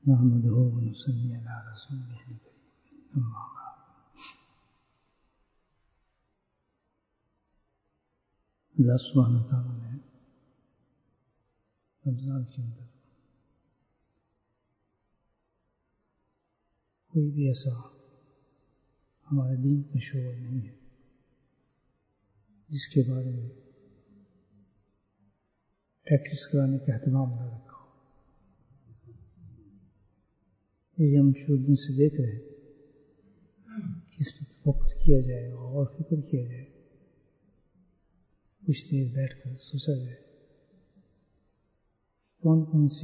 نحمده ونصلي على رسوله الكريم اما بعد۔ اللہ سبحانہ تعالیٰ نے رمضان کے اندر کوئی بھی ایسا ہمارے دین کا شعور نہیں ہے جس کے بارے میں پریکٹس کرانے کا اہتمام نہ رکھا ہو۔ یہ ہم شروع دن سے دیکھ رہے ہیں کہ اس پر تفکر کیا جائے اور فکر کیا جائے، کچھ دیر بیٹھ کر سوچا جائے کون کون سے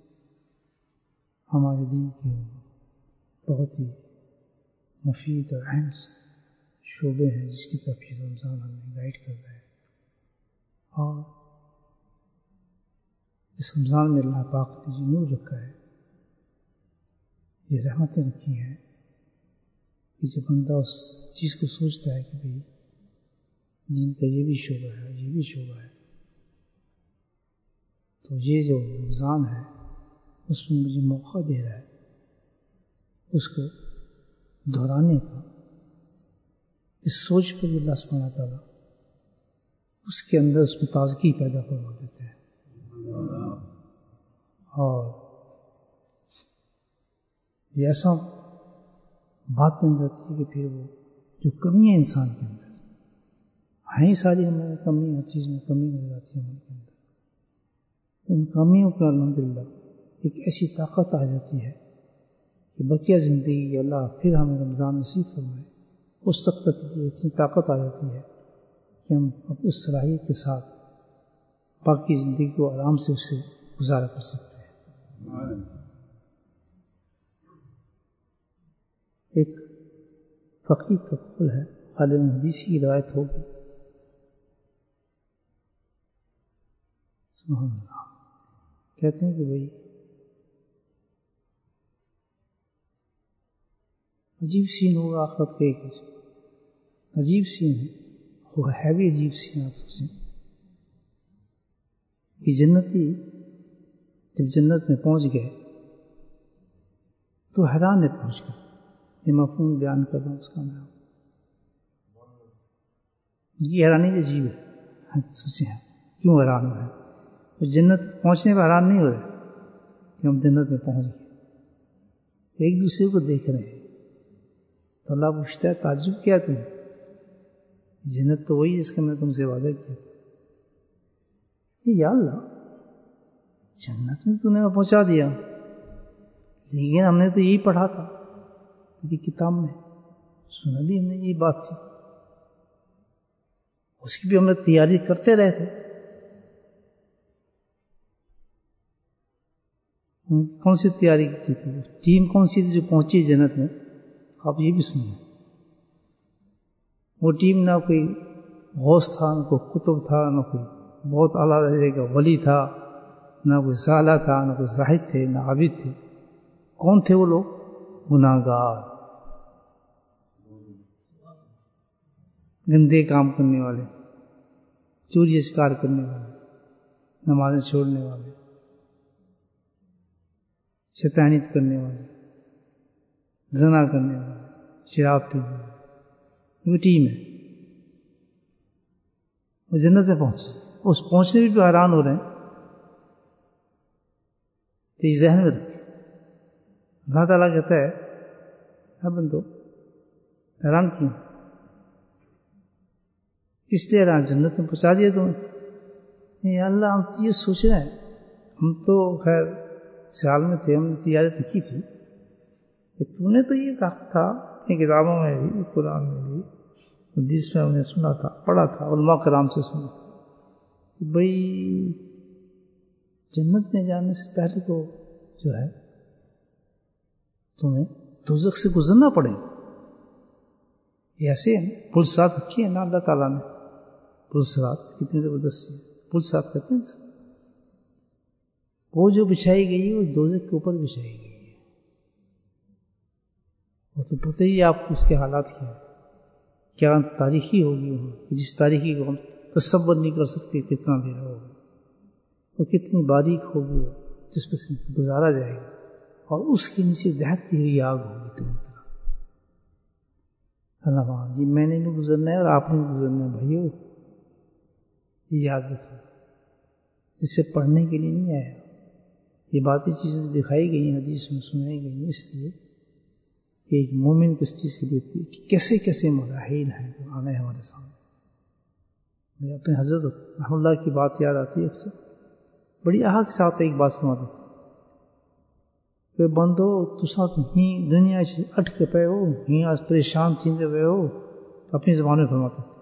ہمارے دین کے بہت ہی مفید اور اہم شعبے ہیں جس کی طرف یہ رمضان ہمیں گائیڈ کر رہا ہے، اور اس رمضان میں اللہ پاک نے جو نور رکھا ہے، یہ رحمتیں رکھی ہیں کہ جب بندہ اس چیز کو سوچتا ہے کہ بھئی دین کا یہ بھی شعبہ ہے، یہ بھی شعبہ ہے، تو یہ جو رمضان ہے اس میں مجھے موقع دے رہا ہے اس کو دہرانے کا۔ اس سوچ پر اللہ سبحانہ تعالیٰ اس کے اندر اس میں تازگی پیدا کروا دیتے ہیں، اور یہ ایسا بات بن جاتی ہے کہ پھر وہ جو کمی ہے انسان کے اندر ہیں، ساری ہماری کمی، ہر چیز میں کمی نظر آتی ہے ہمارے کے اندر، ان کمیوں کا الحمدللہ ایک ایسی طاقت آ جاتی ہے کہ بقیہ زندگی اللہ پھر ہمیں رمضان نصیب فرمائے، اس وقت تک اتنی طاقت آ جاتی ہے کہ ہم اس صلاحیت کے ساتھ باقی زندگی کو آرام سے اس سے گزارا کر سکتے ہیں۔ ایک فقیر کا قول ہے، عالم حدیث کی روایت ہوگی، سبحان اللہ، کہتے ہیں کہ بھئی عجیب سین ہوگا آخرت کا، ایک عجیب سین ہے، وہ ہے بھی عجیب سین۔ آپ سوچیں کہ جنتی جب جنت میں پہنچ گئے تو حیران ہے پہنچ کر، یہ مفہوم بیان کر رہا ہوں اس کا نام، یہ حیرانی بھی عجیب ہے۔ سوچیں کیوں حیران ہو رہے ہیں؟ تو جنت پہنچنے پر حیران نہیں ہو رہے کہ ہم جنت میں پہنچ گئے، ایک دوسرے کو دیکھ رہے ہیں، تو اللہ پوچھتا ہے تعجب کیا تمہیں؟ جنت تو وہی جس کا میں تم سے وعدہ کیا تھا۔ یا اللہ جنت میں تو نے پہنچا دیا، لیکن ہم نے تو یہی پڑھا تھا میری کتاب میں، سنا بھی ہم نے یہی بات تھی، اس کی بھی ہم نے تیاری کرتے رہے تھے۔ کون سی تیاری کی تھی؟ ٹیم کون سی تھی جو پہنچی جنت میں؟ آپ یہ بھی سنیں، وہ ٹیم نہ کوئی غوث تھا، نہ کوئی قطب تھا، نہ کوئی بہت اعلیٰ درجے کا ولی تھا، نہ کوئی صالح تھا، نہ کوئی زاہد تھے، نہ عابد تھے۔ کون تھے وہ لوگ؟ گناہگار، گندے کام کرنے والے، چوری شکار کرنے والے، نمازیں چھوڑنے والے، شیطانیت کرنے والے، زنا کرنے والے، شراب پینے والے، وہ ٹیم ہے۔ وہ جنت میں پہنچے، اس پہنچنے بھی حیران ہو رہے ہیں، تو یہ ذہن میں رکھے۔ اللہ تعالیٰ کہتا ہے اے بندو حیران کیوں؟ اس لیے حیران، جنت میں پہنچا دیا تمہیں۔ یا اللہ ہم تو یہ سوچ رہے ہیں، ہم تو خیر سیال میں تھے، ہم نے تیاری لکھی تھی کہ تو نے تو یہ کہا تھا اپنی کتابوں میں بھی، قرآن میں بھی، حدیث میں ہم نے سنا تھا، پڑھا تھا، علماء کرام سے سنا تھا کہ بھئی جنت میں جانے سے پہلے تو جو ہے تمہیں دوزخ سے گزرنا پڑے گا۔ یہ ایسے پل صراط رکھی ہے نا اللہ تعالیٰ نے، پل صراط کتنی زبردست ہے، پل صراط کہتے ہیں اس کو۔ وہ جو بچھائی گئی ہے وہ دوزخ کے اوپر بچھائی گئی ہے، وہ تو پتہ ہی آپ کو اس کے حالات کیا تاریخی ہوگی، وہ جس تاریخی کو ہم تصور نہیں کر سکتے کتنا دیر ہوگا، وہ کتنی باریک ہوگی، جس پہ سے گزارا جائے گا، اور اس کے نیچے دہکتی ہوئی آگ ہوگی تمہاری طرف. اللہ یہ میں نے بھی گزرنا ہے اور آپ نے بھی گزرنا ہے بھائیو، یہ یاد رکھو. اس سے پڑھنے کے لیے نہیں آیا، یہ باتیں چیزیں دکھائی گئی ہیں، حدیث میں سنائی گئی ہیں، اس لیے کہ ایک مومن کو اس چیز کے لیے کہ کیسے کیسے مراحل ہیں جو آنا ہے ہمارے سامنے. مجھے اپنے حضرت رحمۃ اللہ کی بات یاد آتی ہے اکثر، بڑی آہ کے ساتھ ایک بات سناتا تھا کہ بندو تسا ہی دنیا سے اٹکے پے ہو، ہی آج پریشان تھیندے پے ہو، اپنی زبان میں فرماتے تھے.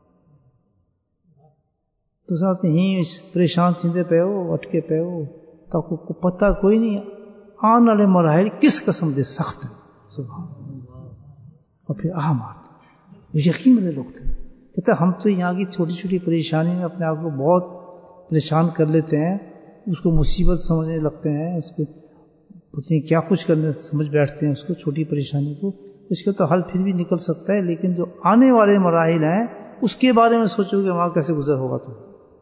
تسا ہی پریشان تھیندے پے ہو، اٹکے پے ہو، تو کو پتہ کوئی نہیں آنے والے مراحل کس قسم دے سخت ہیں. سبحان اللہ. اور پھر آہ مارتے یقین والے لوگ تھے. کہتے ہم تو یہاں کی چھوٹی چھوٹی پریشانی میں اپنے آپ کو بہت پریشان کر لیتے ہیں، اس کو مصیبت سمجھنے لگتے ہیں، اس کو پتہ نہیں کیا کچھ کرنے سمجھ بیٹھتے ہیں اس کو، چھوٹی پریشانی کو. اس کا تو حل پھر بھی نکل سکتا ہے، لیکن جو آنے والے مراحل ہیں اس کے بارے میں سوچو کہ وہاں کیسے گزر ہوگا. تو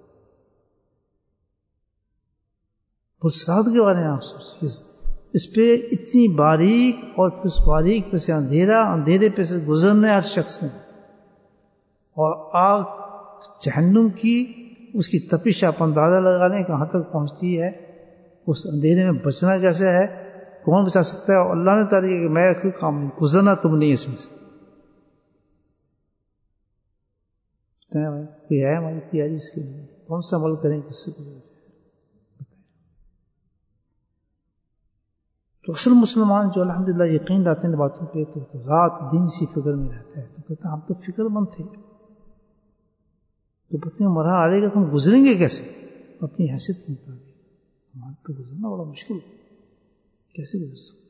پرسرات کے بارے میں آپ سوچیے، اس پہ اتنی باریک، اور پھر اس باریک پہ سے اندھیرے پہ سے گزرنا ہے ہر شخص نے. اور آگ جہنم کی اس کی تپش آپ اندازہ لگا لیں کہاں تک پہنچتی ہے. اس اندھیرے میں بچنا کیسے ہے، کون بچا سکتا ہے؟ اور اللہ نے تعالیٰ کہ میں کوئی کام نہیں، گزرنا تم نہیں اس میں سے. کوئی ہے ہماری تیاری اس کے لیے؟ کون سا عمل کریں کس سے گزر سے؟ تو اصل مسلمان جو الحمدللہ یقین رہتے ہیں باتوں پہ، تو رات دن سی فکر میں رہتا ہے. تو کہتا ہم تو فکر مند تھے، تو پتہ نہیں مرحلہ آئے گا تو ہم گزریں گے کیسے؟ اپنی حیثیت کے مطابق ہمارا تو گزرنا بڑا مشکل ہے، کیسے گزر سکتے؟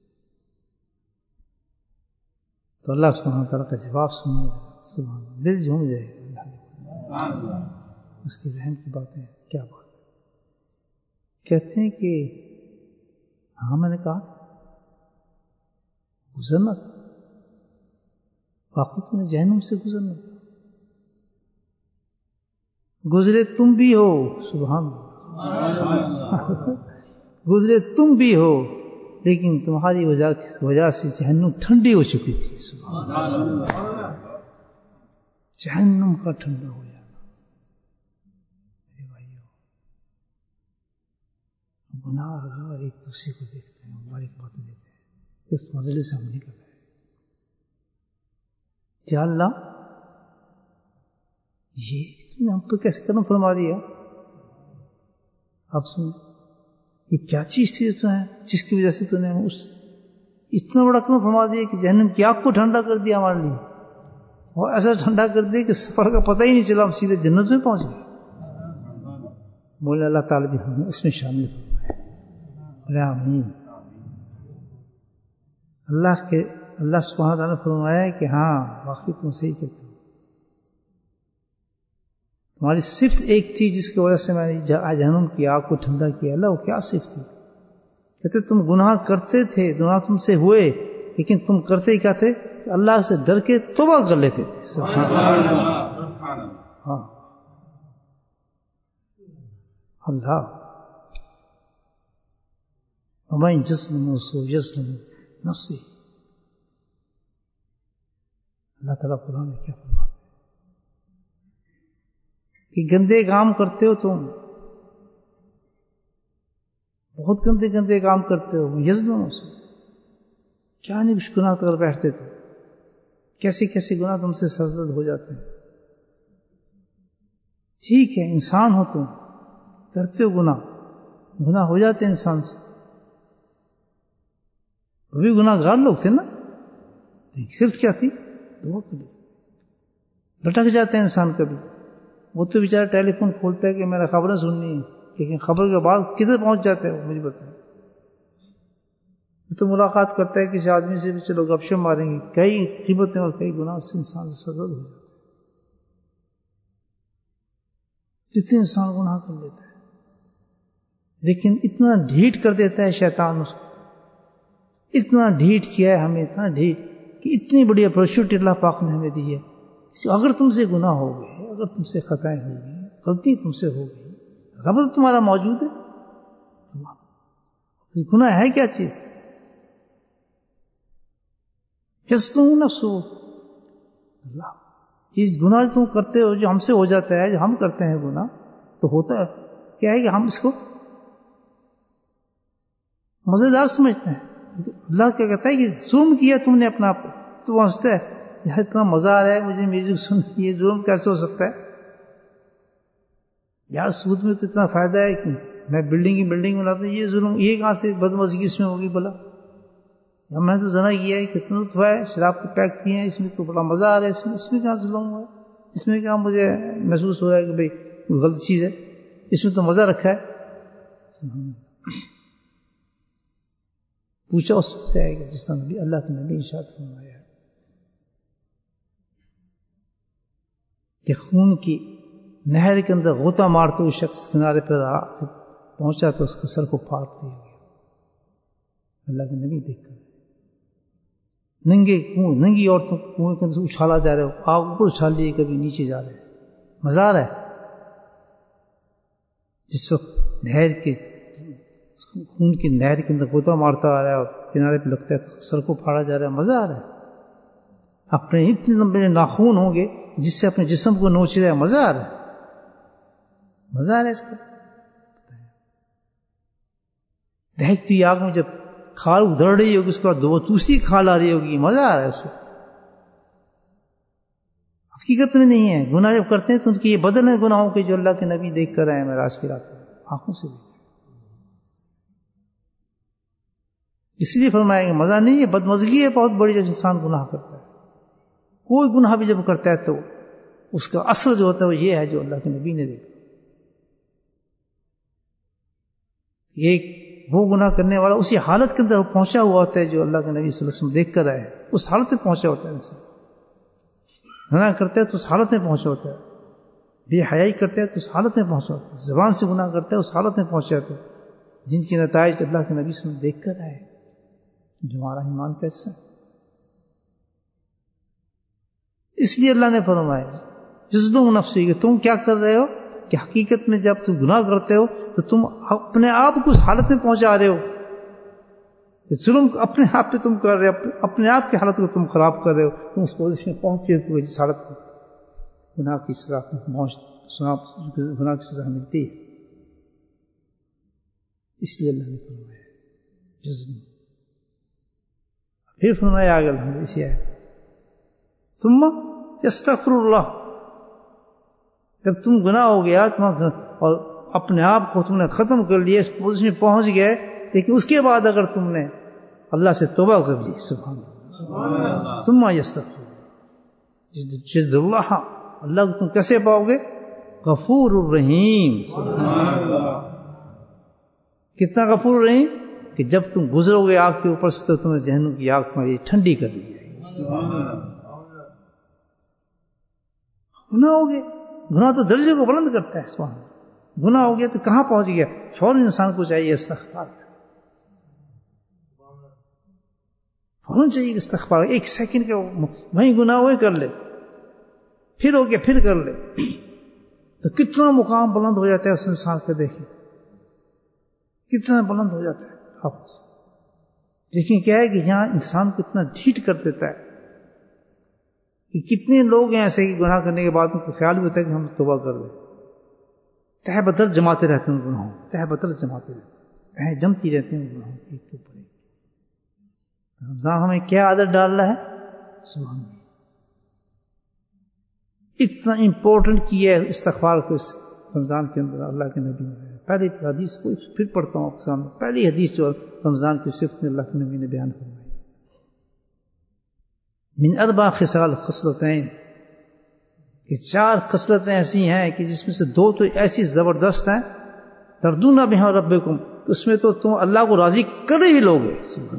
تو اللہ سبحانہ تعالیٰ کا جواب سنیے، سبحان اللہ، دل جھوم جائے گا. اللہ اس کی رحم کی باتیں، کیا بات. کہتے ہیں کہ ہاں میں نے کہا گزرنا تھا، واقعی تم نے جہنم سے گزرنا تھا. گزرے تم بھی ہو، سبحان اللہ، گزرے تم بھی ہو، لیکن تمہاری وجہ سے جہنم ٹھنڈی ہو چکی تھی. سبحان اللہ، جہنم کا ٹھنڈا ہو جانا. میرے بھائیوں، گناہ اور ایک دوسرے کو دیکھتے ہیں، مبارکباد دیتے ہیں، اس مجلس سے ہم نہیں کر رہے. یا اللہ یہ تم نے ہم پہ کیسے کرم فرما دیا. آپ سن، یہ کیا چیز تھی جس کی وجہ سے تو نے اتنا بڑا کرم فرما دیا کہ جہنم کی آگ کو ٹھنڈا کر دیا ہمارے لیے، اور ایسا ٹھنڈا کر دیا کہ سفر کا پتہ ہی نہیں چلا، ہم سیدھے جنت میں پہنچ گئے. بولے اللہ تعالیٰ بھی ہمیں اس میں شامل فرمائے. آمین. اللہ سبحانہ تعالیٰ نے فرمایا کہ ہاں واقعی تم صحیح کہتے ہو. تمہاری صفت ایک تھی جس کی وجہ سے میں نے جہنم کی آگ کو ٹھنڈا کیا. اللہ وہ کیا صفت تھی؟ کہتے تم گناہ کرتے تھے، گناہ تم سے ہوئے، لیکن تم کرتے ہی کیا تھے؟ اللہ سے ڈر کے توبہ کر لیتے تھے. سبحان اللہ. ہاں اللہ، ہمیں جسم سو جسم نفسی. اللہ تعالیٰ قرآن میں کیا فرماتا ہے کہ گندے کام کرتے ہو تم، بہت گندے گندے کام کرتے ہو. یزنوں سے کیا نہیں کچھ گناہ کر بیٹھتے تھے، کیسے کیسے گناہ تم سے سرزد ہو جاتے ہیں. ٹھیک ہے انسان ہو تم، کرتے ہو گناہ ہو جاتے ہیں انسان سے. وہ بھی گناہ گار لوگ تھے نا، صرف کیا تھی دعا کر لی. بھٹک جاتے ہیں انسان کبھی. وہ تو بیچارہ ٹیلی فون کھولتا ہے کہ میرا خبریں سننی ہے، لیکن خبر کے بعد کدھر پہنچ جاتے ہیں وہ مجھے بتائیں. تو ملاقات کرتا ہے کسی آدمی سے بھی، چلو گپ شپ ماریں گے، کئی قیمتیں اور کئی گناہ سے انسان سے سرزد ہو جاتے ہیں. جتنے انسان گناہ کر لیتا ہے، لیکن اتنا ڈھیٹ کر دیتا ہے شیطان اس کو، اتنا ڈھیٹ کیا ہے ہمیں، اتنا ڈھیٹ کہ اتنی بڑی اپرچونٹی اللہ پاک نے ہمیں دی ہے. اگر تم سے گناہ ہو گئے، اگر تم سے خطائیں ہو گئی، غلطی تم سے ہو گئی، رب تمہارا موجود ہے. گناہ ہے کیا چیز؟ یصدم نفسہ اللہ، یہ گناہ تم کرتے ہو جو ہم سے ہو جاتا ہے، جو ہم کرتے ہیں گناہ، تو ہوتا ہے کیا ہے کہ ہم اس کو مزیدار سمجھتے ہیں. اللہ کیا کہتا ہے کہ ظلم کیا تم نے اپنا آپ، تو ہنستا ہے یار اتنا مزہ آ رہا ہے مجھے میوزک سن، یہ ظلم کیسے ہو سکتا ہے؟ یار سود میں تو اتنا فائدہ ہے کہ میں بلڈنگ بناتا ہوں، یہ ظلم یہ کہاں سے بدمزگی اس میں ہوگی بلا؟ یا میں تو زنا کیا ہے، کتنا لطف ہے، شراب کے پیک کیے ہیں، اس میں تو بڑا مزہ آ رہا ہے، اس میں کہاں ظلم ہوا ہے؟ اس میں کہاں مجھے محسوس ہو رہا ہے کہ بھئی کوئی غلط چیز ہے؟ اس میں تو مزہ رکھا ہے. پوچھا اس سے آئے گا جس طرح نبی اللہ کے نبی ارشاد فرمایا کہ خون کی نہر کے اندر غوطہ مارتے ہوئے شخص کنارے پر پہنچا تو اس کے سر کو پھاڑ دیا گیا. اللہ کے نبی دیکھ کر ننگی عورتوں کنویں کے اندر سے اچھالا جا رہے ہو، آگ اوپر اچھال لیے کبھی نیچے جا رہے، مزہ آ رہا ہے. جس وقت نہر کے خون کی نہر کے اندر غوطہ مارتا آ رہا ہے اور کنارے پہ لگتا ہے تو سر کو پھاڑا جا رہا ہے، مزہ آ رہا ہے. اپنے اتنے لمبے ناخون ہوں گے جس سے اپنے جسم کو نوچ رہا ہے، مزہ آ رہا ہے، مزہ آ رہا ہے اس کا. دہتی آگ میں جب کھال ادھر رہی ہوگی اس کے بعد دوسری کھال آ رہی ہوگی، مزہ آ رہا ہے اس کو. حقیقت میں نہیں ہے. گناہ جب کرتے ہیں تو ان کی یہ بدل ہے گناہوں کے جو اللہ کے نبی دیکھ کر آئے معراج کی رات میں، آنکھوں سے دیکھ. اس لیے فرمایا کہ مزہ نہیں ہے، بدمزگی ہے بہت بڑی جب انسان گناہ کرتا ہے. کوئی گناہ بھی جب کرتا ہے تو اس کا اثر جو ہوتا ہے وہ یہ ہے جو اللہ کے نبی نے دیکھا. ایک وہ گناہ کرنے والا اسی حالت کے اندر پہنچا ہوا ہوتا ہے جو اللہ کے نبی صلی اللہ علیہ وسلم دیکھ کر آئے، اس حالت میں پہنچا ہوتا ہے. انسان گناہ کرتا ہے تو اس حالت میں پہنچا ہوتا ہے، بے حیائی کرتا ہے تو اس حالت میں پہنچا ہوتا ہے، زبان سے گناہ کرتا ہے اس حالت میں پہنچا ہوتا ہے جن کے نتائج اللہ کے نبی صلی اللہ علیہ وسلم دیکھ کر آئے. جو ہمارا ایمان کیسا ہے. اس لیے اللہ نے فرمایا یصدم نفسہ کہ تم کیا کر رہے ہو کہ حقیقت میں جب تم گناہ کرتے ہو تو تم اپنے آپ کو اس حالت میں پہنچا رہے ہو کہ ظلم اپنے آپ پہ تم کر رہے ہو، اپنے آپ کی حالت کو تم خراب کر رہے ہو. تم اس پوزیشن میں پہنچے ہوئے جس حالت میں گناہ کی سزا ملتی ہے. اس لیے اللہ نے فرمایا یصدم. پھر فرمایا آگے الحمد اسی آیت ثم یستغفر اللہ. جب تم گناہ ہو گیا اور اپنے آپ کو تم نے ختم کر لیا، اس پوزیشن میں پہنچ گئے، لیکن اس کے بعد اگر تم نے اللہ سے توبہ کر لی، سبحان اللہ، ثم یستغفر جزد اللہ، اللہ کو تم کیسے پاؤ گے؟ غفور الرحیم. کتنا غفور الرحیم کہ جب تم گزرو گے آگ کے اوپر سے تو تمہیں جہنم کی آگ تمہاری ٹھنڈی کر دی جائے گی. گناہ ہو گئے، گناہ تو درجے کو بلند کرتا ہے. سبحان اللہ. گناہ ہو گیا تو کہاں پہنچ گیا؟ فوراً انسان کو چاہیے استغفار، فوراً چاہیے استغفار. ایک سیکنڈ کے وہیں گناہ ہوئے کر لے، پھر ہو گیا پھر کر لے، تو کتنا مقام بلند ہو جاتا ہے اس انسان کو. دیکھیں کتنا بلند ہو جاتا ہے. لیکن کیا ہے کہ یہاں انسان کو اتنا ڈھیٹ کر دیتا ہے کہ کتنے لوگ ہیں ایسے کہ گناہ کرنے کے بعد ان کو خیال بھی ہوتا ہے کہ ہم توبہ کر لیں، تہ بدر جماتے رہتے ہیں گناہوں، تہ بدر جماتے رہتے ہیں، تہ جمتی رہتے ہیں گناہوں ایک کے اوپر ایک. رمضان ہمیں کیا عادت ڈال رہا ہے؟ سبحان اللہ. اتنا امپورٹنٹ کیا ہے استغفار کو اس رمضان کے اندر اللہ کے نبی نے. پہلی حدیث کو پھر پڑھتا ہوں آپ کے سامنے. پہلی حدیث جو رمضان کی صفت میں اللہ کے نبی نے بیان فرمائی، من اربع خصال خصلتین، کہ 4 خصلتیں ایسی ہیں کہ جس میں سے 2 تو ایسی زبردست ہیں، تردون بہا ربکم، اس میں تو تم اللہ کو راضی کر ہی لوگے.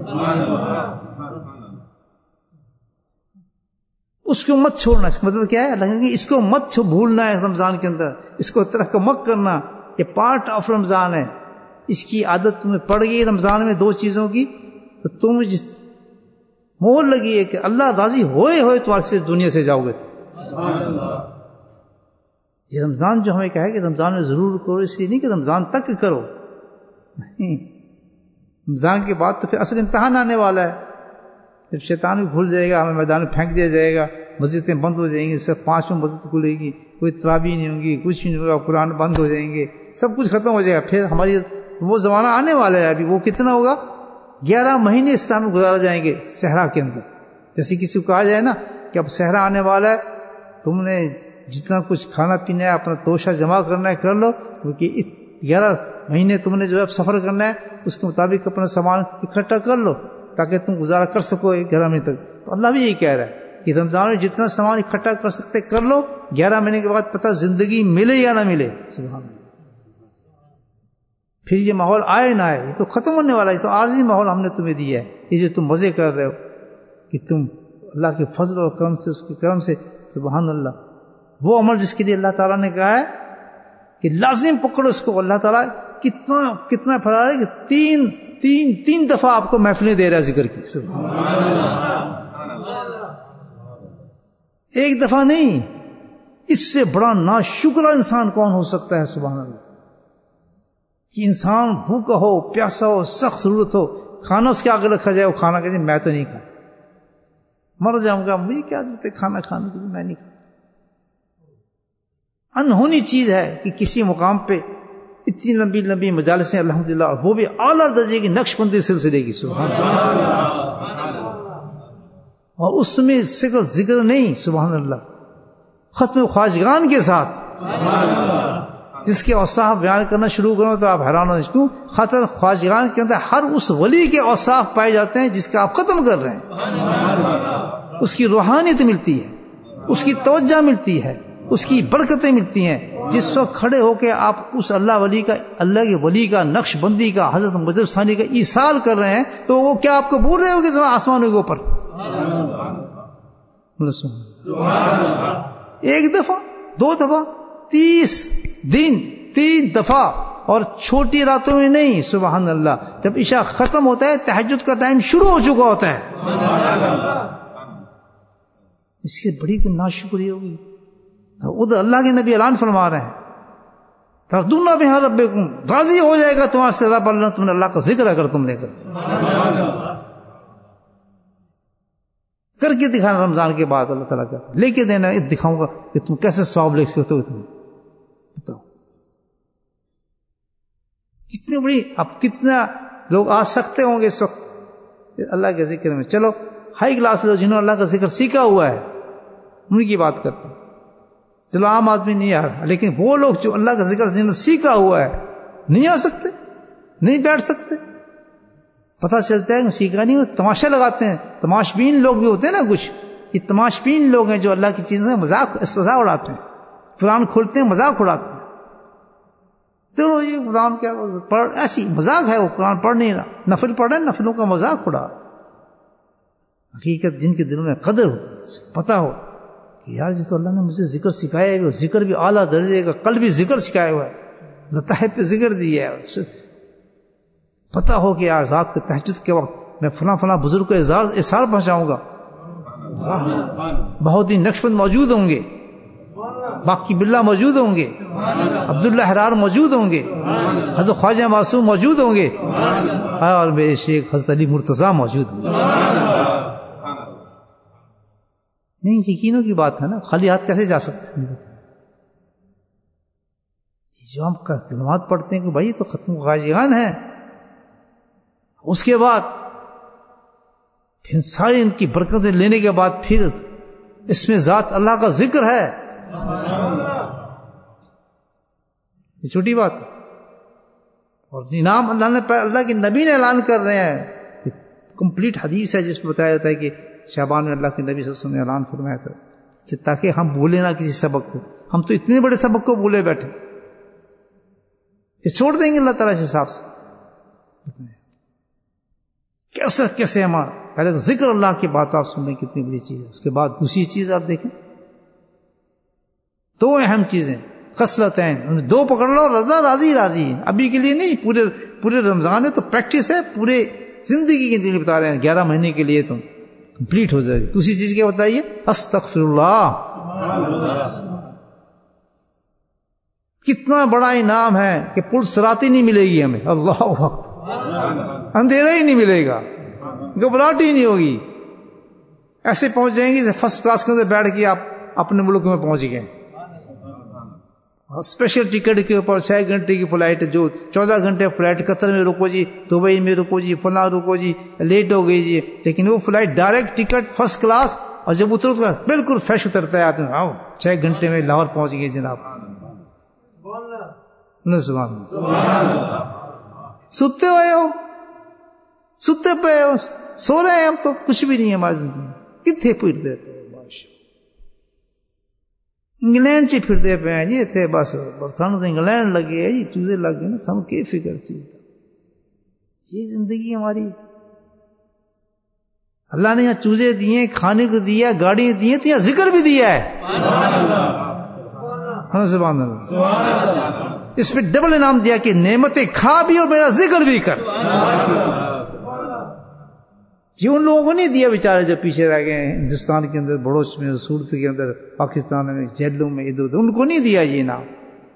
اس کو مت چھوڑنا. اس کا مطلب کیا ہے؟ اللہ کہ اس کو مت بھولنا ہے رمضان کے اندر، اس کو ترک مت کرنا. یہ پارٹ آف رمضان ہے. اس کی عادت تمہیں پڑ گئی رمضان میں 2 چیزوں کی، تو تم جس مہر لگی ہے کہ اللہ راضی ہوئے تمہارے سے دنیا سے جاؤ گے. یہ رمضان جو ہمیں کہا ہے کہ رمضان میں ضرور کرو، اس لیے نہیں کہ رمضان تک کرو، نہیں، رمضان کے بعد تو پھر اصل امتحان آنے والا ہے. جب شیطان بھی بھول جائے گا, ہمیں میدان میں پھینک دیا جائے گا, مسجدیں بند ہو جائیں گی, صرف 5 مسجد کھلے گی, کوئی تراویح نہیں ہوں گی, کچھ نہیں ہوگا, قرآن بند ہو جائیں گے, سب کچھ ختم ہو جائے گا. پھر ہماری وہ زمانہ آنے والا ہے ابھی, وہ کتنا ہوگا, 11 مہینے اسلام میں گزارا جائیں گے صحرا کے اندر. جیسے کسی کو کہا جائے نا کہ اب صحرا آنے والا ہے, تم نے جتنا کچھ کھانا پینا ہے, اپنا توشہ جمع کرنا ہے کر لو, کیونکہ 11 مہینے تم نے جو ہے سفر کرنا ہے, اس کے مطابق اپنا سامان اکٹھا کر لو تاکہ تم گزارا کر سکو 11 مہینے تک. تو اللہ بھی یہی کہہ رہا ہے کہ رمضان میں جتنا سامان اکٹھا کر سکتے کر لو, 11 مہینے کے بعد پتہ زندگی ملے یا نہ ملے. سبحان اللہ. پھر یہ ماحول آئے نہ آئے, یہ تو ختم ہونے والا ہے, یہ تو عارضی ماحول ہم نے تمہیں دیا ہے. یہ جو تم مزے کر رہے ہو کہ تم اللہ کے فضل اور کرم سے, اس کے کرم سے, سبحان اللہ, وہ عمل جس کے لیے اللہ تعالیٰ نے کہا ہے کہ لازم پکڑو اس کو. اللہ تعالیٰ کتنا پھیلا رہا ہے کہ تین دفعہ آپ کو محفلیں دے رہا ہے ذکر کی. سبحان اللہ. ایک دفعہ نہیں, اس سے بڑا ناشکرا انسان کون ہو سکتا ہے. سبحان اللہ. کہ انسان بھوکا ہو, پیاسا ہو, سخت ضرورت ہو, کھانا اس کے آگے رکھا جائے, وہ کھانا کہتے میں تو نہیں کھاتا, مر جاؤں گا, مجھے کیا ضرورت ہے کھانا کھانے کی, میں نہیں کھاتا. انہونی چیز ہے کہ کسی مقام پہ اتنی لمبی لمبی مجالسیں الحمدللہ, وہ بھی اعلیٰ درجے کی نقش بندی سلسلے کی. سبحان اللہ. اور اس میں ذکر نہیں, سبحان اللہ, ختم خواجگان کے ساتھ, جس کے اوصاف بیان کرنا شروع کرو تو آپ حیران ہو. کیوں؟ ختم خواجگان کے اندر ہر اس ولی کے اوصاف پائے جاتے ہیں جس کا آپ ختم کر رہے ہیں. اس کی روحانیت ملتی ہے, اس کی توجہ ملتی ہے, اس کی برکتیں ملتی ہیں. جس وقت کھڑے ہو کے آپ اس اللہ کے ولی کا نقش بندی کا, حضرت مجدد ثانی کا ایصال کر رہے ہیں, تو وہ کیا آپ کو بول رہے ہو کہ آسمانوں کے اوپر. ایک دفعہ, 2 دفعہ, 30 دن, 3 دفعہ, اور چھوٹی راتوں میں نہیں. سبحان اللہ. جب عشاء ختم ہوتا ہے تہجد کا ٹائم شروع ہو چکا ہوتا ہے. اس کی بڑی کوئی ناشکری ہوگی. ادھر اللہ کے نبی اعلان فرما رہے ہیں, تردون بہا ربکم, راضی ہو جائے گا تمہارے سے رب اللہ, تم نے اللہ کا ذکر اگر تم نے کر کے دکھانا. رمضان کے بعد اللہ تعالیٰ کا لے کے دینا, دکھاؤں گا کہ تم کیسے ثواب لے سکتے ہو. تم بتاؤ کتنی بڑی, اب کتنا لوگ آ سکتے ہوں گے اس وقت اللہ کے ذکر میں. چلو ہائی کلاس لوگ جنہوں نے اللہ کا ذکر سیکھا ہوا ہے ان کی بات کرتے ہیں, چلو عام آدمی نہیں آ رہا, لیکن وہ لوگ جو اللہ کا ذکر جنہوں نے سیکھا ہوا ہے نہیں آ سکتے, نہیں بیٹھ سکتے. پتہ چلتا ہے کہ سیکھا نہیں, تماشا لگاتے ہیں. تماش بین لوگ بھی ہوتے ہیں نا کچھ, یہ تماش بین لوگ ہیں جو اللہ کی چیزیں مذاق استہزاء اڑاتے ہیں. قرآن کھولتے ہیں مذاق اڑاتے ہیں. چلو یہ قرآن کیا پڑھ, ایسی مذاق ہے, وہ قرآن پڑھ نہیں رہا, نفل پڑھ رہے ہیں, نفلوں کا مذاق اڑا. حقیقت جن کے دلوں میں قدر ہو, پتہ ہو کہ یار جی تو اللہ نے مجھے ذکر سکھایا ہے, ذکر بھی اعلیٰ درجے کا, کل بھی ذکر سکھایا ہوا ہے, لطائف پہ ذکر دیا ہے. پتہ ہو کہ آج رات کے تہجد کے وقت میں فلاں فلاں بزرگ کو اظہار پہنچاؤں گا, بہت ہی نقشبند موجود ہوں گے, باقی باللہ موجود ہوں گے, عبداللہ حرار موجود ہوں گے, حضرت خواجہ معصوم موجود ہوں گے, اور میرے شیخ حضرت علی مرتضیٰ موجود ہوں گے. نہیں, یقینوں کی بات ہے نا, خالی ہاتھ کیسے جا سکتے ہیں. جو ہم کلمات پڑھتے ہیں کہ بھائی تو ختم خواجگان ہیں, اس کے بعد پھر ساری ان کی برکتیں لینے کے بعد پھر اس میں ذات اللہ کا ذکر ہے. یہ چھوٹی بات ہے. اور انعام اللہ کے نبی نے اعلان کر رہے ہیں, کمپلیٹ حدیث ہے جس میں بتایا جاتا ہے کہ شعبان میں اللہ کے نبی صلی اللہ علیہ وسلم نے اعلان فرمایا تھا کہ تاکہ ہم بھولے نہ کسی سبق کو. ہم تو اتنے بڑے سبق کو بھولے بیٹھے کہ چھوڑ دیں گے اللہ تعالیٰ کے حساب سے. کیسے ہمارا پہلے تو ذکر اللہ کی بات آپ سنیں کتنی بڑی چیز ہے, اس کے بعد دوسری چیز آپ دیکھیں, 2 اہم چیزیں خصلتیں, 2 پکڑ لو, رضا راضی. ابھی کے لیے نہیں, پورے رمضان ہے تو پریکٹس ہے, پورے زندگی کے لیے بتا رہے ہیں, 11 مہینے کے لیے تم کمپلیٹ ہو جائے گی. دوسری چیز کیا بتائیے, استغفر اللہ. کتنا بڑا انعام ہے کہ پل صراطی نہیں ملے گی ہمیں, اللہ اکبر, اندھیرا ہی نہیں ملے گا, گھبراہٹ ہی نہیں ہوگی, ایسے پہنچ جائیں گے فرسٹ کلاس کے اندر بیٹھ کے آپ اپنے ملک میں پہنچ گئے. اسپیشل ٹکٹ کے اوپر 6 گھنٹے کی فلائٹ, جو 14 گھنٹے فلائٹ, قطر میں رکو جی, دبئی میں رکو جی, فلاں رکو جی, لیٹ ہو گئی جی, لیکن وہ flight direct ticket first class, اور جب اترو تو بالکل فریش اترتا ہے آدمی. آؤ 6 گھنٹے میں لاہور پہنچ گئے جناب. سبحان اللہ. سوتے ہوئے ہو, سوتے پہ ہو, سو رہے ہیں ہم تو, کچھ بھی نہیں ہے ہماری زندگی. کتنے پھرتے پہ انگلینڈ چ پھرتے پے ہیں جی اتنے, بس سانو تو انگلینڈ لگے ہے جی, چوزے لگ گئے نا, سانو کی فکر چیز. یہ زندگی ہماری. اللہ نے یہاں چوزے دیے, کھانے کو دیا, گاڑیاں دی, تو یہاں ذکر بھی دیا ہے. سبحان اللہ. اس پہ ڈبل انعام دیا کہ نعمتیں کھا بھی اور میرا ذکر بھی کر. یہ ان لوگوں کو نہیں دیا بیچارے جو پیچھے رہ گئے ہندوستان کے اندر, بڑوچ میں, صورت کے اندر, پاکستان میں, جیلوں میں, ادھر ادھر, ان کو نہیں دیا یہ انعام.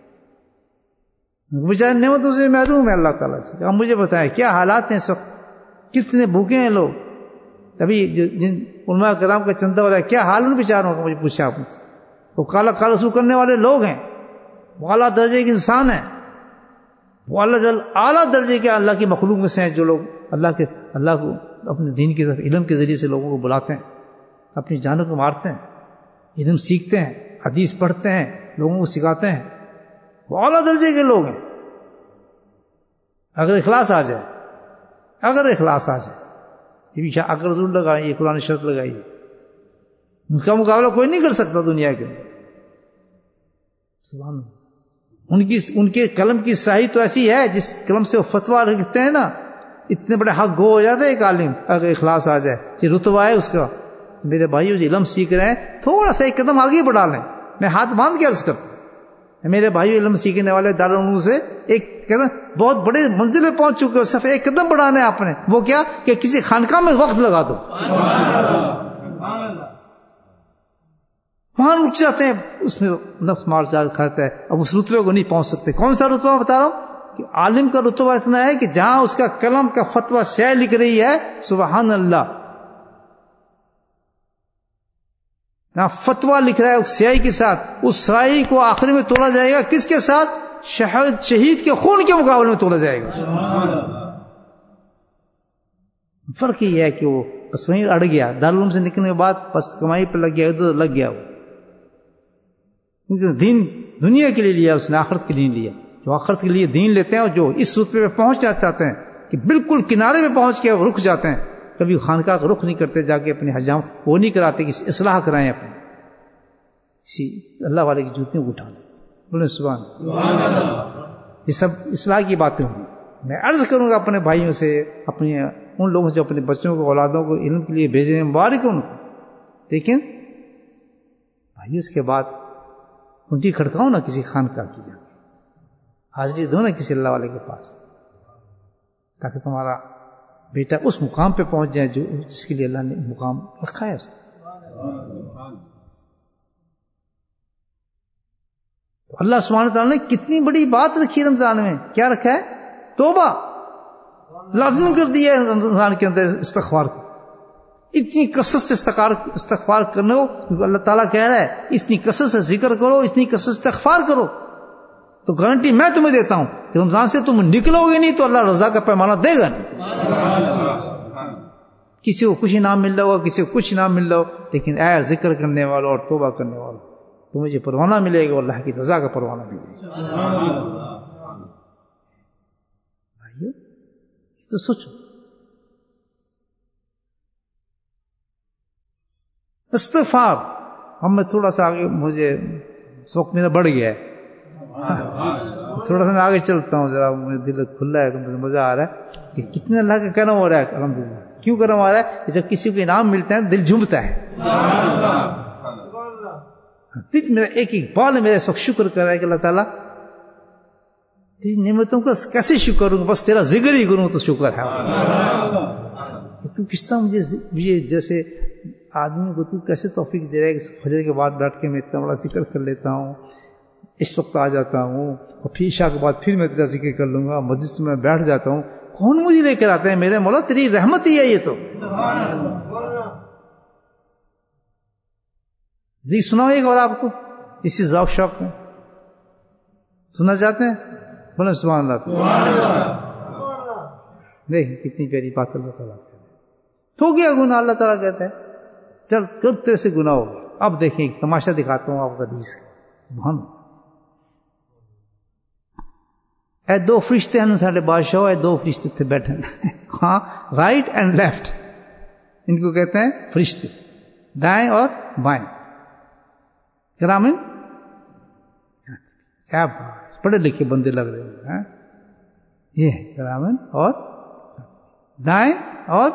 بیچارے نعمتوں سے محروم ہے اللہ تعالیٰ سے. اب مجھے بتائیں کیا حالات ہیں اس وقت, کتنے بھوکے ہیں لوگ. ابھی جن علماء کرام کا چندہ ہو رہا ہے, کیا حال ان بیچاروں کا, مجھے پوچھا آپ سے. وہ کالا کالا سو کرنے والے لوگ ہیں, وہ اعلیٰ درجے کے انسان ہیں, وہ اعلیٰ درجے کے اللہ کی مخلوق میں سے ہیں, جو لوگ اللہ کو اپنے دین کی طرف علم کے ذریعے سے لوگوں کو بلاتے ہیں, اپنی جانوں کو مارتے ہیں, علم سیکھتے ہیں, حدیث پڑھتے ہیں, لوگوں کو سکھاتے ہیں. وہ اعلیٰ درجے کے لوگ ہیں. اگر اخلاص آ جائے, یہ اگر ضرور لگائیں, یہ قرآن شرط لگائی ہے, اس کا مقابلہ کوئی نہیں کر سکتا دنیا کے اندر. سبحان اللہ. ان کے قلم کی سیاہی تو ایسی ہے, جس قلم سے وہ فتویٰ لکھتے ہیں نا, اتنے بڑے حق گو ہو جاتے ہیں ایک عالم اگر اخلاص آ جائے. یہ رتبہ ہے اس کا. میرے بھائیو جو علم سیکھ رہے ہیں, تھوڑا سا ایک قدم آگے بڑھا لیں. میں ہاتھ باندھ کے عرض کرتا ہوں, میرے بھائیو علم سیکھنے والے دارالعلوم سے ایک قدم, بہت بڑے منزل میں پہنچ چکے ہو, صرف ایک قدم بڑھانا ہے آپ نے. وہ کیا کہ کسی خانقاہ میں وقت لگا دو, وہاں رک جاتے ہیں. اس میں نفس مار چال کھاتا ہے. اب اس رتبے کو نہیں پہنچ سکتے. کون سا رتبہ بتا رہا ہوں کہ عالم کا رتبہ اتنا ہے کہ جہاں اس کا قلم کا فتویٰ شے لکھ رہی ہے, سبحان اللہ, جہاں فتویٰ لکھ رہا ہے اس سیاہی کے ساتھ, اس سیاہی کو آخر میں تولا جائے گا کس کے ساتھ؟ شہید کے خون کے مقابلے میں تولا جائے گا. فرق یہ ہے کہ وہ بس وہیں اڑ گیا, دارالعلوم سے نکلنے کے بعد بس کمائی پہ لگ گیا, ادھر لگ گیا. وہ کیونکہ دین دنیا کے لیے لیا اس نے, آخرت کے لیے لیا. جو آخرت کے لیے دین لیتے ہیں اور جو اس رتبے پہ پہنچنا چاہتے ہیں کہ بالکل کنارے میں پہنچ کے رک جاتے ہیں, کبھی خانقاہ کا رخ نہیں کرتے, جا کے اپنے حجام وہ نہیں کراتے کہ اصلاح کرائیں اپنے, کسی اللہ والے کی جوتیوں کو اٹھا لیں. بولے سبحان اللہ. یہ سب اصلاح کی باتیں ہوں گی. میں عرض کروں گا اپنے بھائیوں سے, اپنے ان لوگوں سے جو اپنے بچوں کو, اولادوں کو علم کے لیے بھیجے ہیں, مبارک ان کو. لیکن بھائی اس کے بعد کنٹی کھڑکاؤ نا کسی خانقاہ کی, جا حاضری دو نا کسی اللہ والے کے پاس, تاکہ تمہارا بیٹا اس مقام پہ پہنچ جائے جو جس کے لیے اللہ نے مقام رکھا ہے اس کو. تو اللہ سبحانہ تعالیٰ نے کتنی بڑی بات رکھی رمضان میں. کیا رکھا ہے؟ توبہ لازم کر دیا ہے رمضان کے اندر استغفار کو. اتنی کثرت سے استغفار کرنے کو اللہ تعالیٰ کہہ رہا ہے, اتنی کثرت سے ذکر کرو, اتنی کثرت سے استغفار کرو. تو گارنٹی میں تمہیں دیتا ہوں کہ رمضان سے تم نکلو گے نہیں تو اللہ رضا کا پیمانہ دے گا نہیں. کسی کو کچھ انعام مل رہا ہوگا, کسی کو کچھ انعام مل رہا ہو, لیکن اے ذکر کرنے والوں اور توبہ کرنے والوں, تمہیں جو پروانہ ملے گا وہ اللہ کی رضا کا پروانہ ملے گا. بھائیو تو سوچو, استغفار. ہم میں تھوڑا سا آگے, مجھے اس وقت میرا بڑھ گیا ہے, تھوڑا سا میں آگے چلتا ہوں, ذرا میرا دل کھلا ہے, مجھے مزہ آ رہا ہے کہ کتنے اللہ کا کرم ہو رہا ہے. الحمدللہ. کیوں کرم آ رہا ہے کہ جب کسی کو انعام ملتا ہے دل جھومتا ہے. دل میرا ایک ایک بال میرا اس وقت شکر کر رہا ہے کہ اللہ تعالیٰ تیری نعمتوں کا کیسے شکر کروں, بس تیرا ذکر ہی کروں تو شکر ہے. تو کس طرح مجھے جیسے آدمی کو تو کیسے توفیق دے رہا ہے کہ فجر کے بعد بیٹھ کے میں اتنا بڑا ذکر کر لیتا ہوں, اس وقت آ جاتا ہوں, اور پھر عشاء کے بعد پھر میں تیرا ذکر کر لوں گا, مسجد میں بیٹھ جاتا ہوں. کون مجھے لے کر آتے ہیں؟ میرے مولا تیری رحمت ہی ہے یہ تو. جی سناؤ ایک اور آپ کو اسی ذوق شوق میں سننا چاہتے ہیں؟ بولے سبحان اللہ. دیکھ کتنی پیاری بات اللہ تعالیٰ کہتے ہیں. ہو گیا گناہ, اللہ تعالیٰ کہتا ہے چل کرتے سے گناہ ہو گیا. اب دیکھیں ایک تماشا دکھاتا ہوں آپ کو حدیث کا. سبحان اللہ. اے دو فرشتے ہیں سارے بادشاہ, اے دو فرشتے تھے بیٹھے ہاں, رائٹ اینڈ لیفٹ, ان کو کہتے ہیں فرشتے, دائیں اور بائیں. کرامن, کیا پڑھے لکھے بندے لگ رہے ہیں. یہ ہے کرامن اور دائیں, اور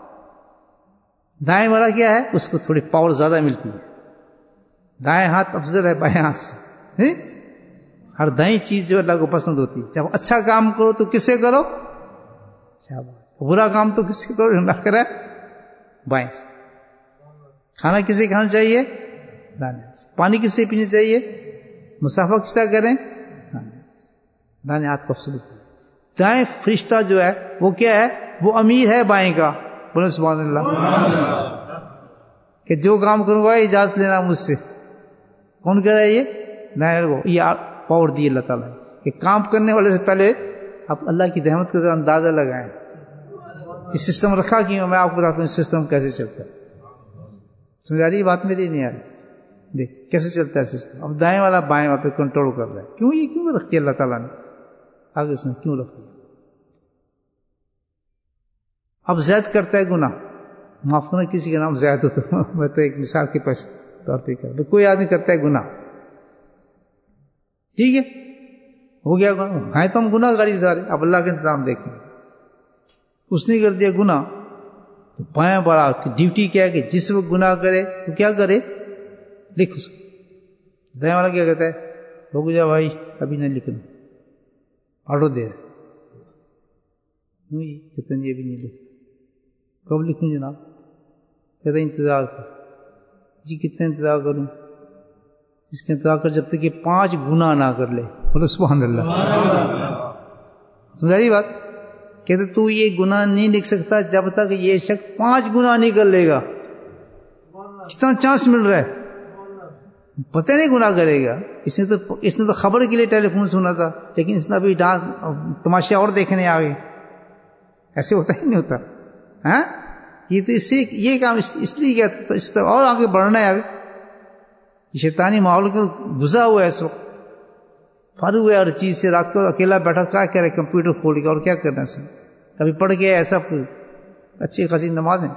دائیں والا کیا ہے, اس کو تھوڑی پاور زیادہ ملتی ہے. دائیں ہاتھ افضل ہے بائیں ہاتھ سے. ہر دائیں چیز جو اللہ کو پسند ہوتی ہے. جب اچھا کام کرو تو کس سے کرو, برا کام تو کس سے کرو, اللہ کرے بائیں سے. کھانا کسے کھانا چاہیے, دانے سے. پانی کس سے پینا چاہیے, مسافہ کس طرح کریں, دانے ہاتھ کو افضل. دائیں فرشتہ جو ہے وہ کیا ہے, وہ امیر ہے بائیں کا. بولے سبحان اللہ. کہ جو کام کروں گا اجازت لینا مجھ سے. کون کہہ رہا ہے یہ, دائیں کو. یہ پاور دی اللہ تعالیٰ کہ کام کرنے والے سے پہلے آپ اللہ کی رحمت کا اندازہ لگائیں. یہ سسٹم رکھا کیوں, میں آپ کو بتاتا ہوں سسٹم کیسے چلتا ہے. سمجھا رہی بات میری نہیں آ رہی. دیکھ کیسے چلتا ہے سسٹم. اب دائیں والا بائیں وہاں پہ کنٹرول کر رہا ہے. کیوں, یہ کیوں رکھتی ہے اللہ تعالیٰ نے, آگے اس نے کیوں رکھ دیا. اب زید کرتا ہے گناہ, معاف کرنا کسی کا نام زید ہو تو میں تو ایک مثال کے طور پہ کر, کوئی آدمی کرتا ہے گناہ, ٹھیک ہے, ہو گیا گناہ, ہیں تو ہم گناہ گاری سارے. اب اللہ کا انتظام دیکھیں. اس نے کر دیا گناہ, تو بائیں بڑا ڈیوٹی کیا ہے کہ جس وقت گناہ کرے تو کیا کرے, لکھ اس کو. دائیں والا کیا کہتا ہے, رک جا بھائی ابھی نہیں لکھنا, آرڈر دے رہے. کہتے ہیں یہ بھی نہیں لکھ. کب لکھوں جناب, کہتے ہیں انتظار کر. جی کتنا انتظار کروں, اس کا انتظار کر جب تک کہ 5 گناہ نہ کر لے. بولو سبحان اللہ. سمجھا رہی بات. کہتے تو یہ گناہ نہیں لکھ سکتا جب تک یہ شخص 5 گناہ نہیں کر لے گا. کتنا چانس مل رہا ہے, پتہ نہیں گناہ کرے گا. اس نے تو خبر کے لیے ٹیلی فون سنا تھا, لیکن اس نے ابھی تماشے اور دیکھنے آ گئے. ایسے ہوتا ہی نہیں ہوتا. ہاں, یہ تو اس سے یہ کام اس لیے کیا, اس طرح اور آگے بڑھنا ہے. شیطانی ماحول کو گزا ہوا ہے, اس وقت فارغ ہے ہر چیز سے. رات کو اکیلا بیٹھا کیا کرے, کمپیوٹر کھول کے, اور کیا کرنا ہے. کبھی پڑھ گیا ایسا اچھی خاصی نمازیں.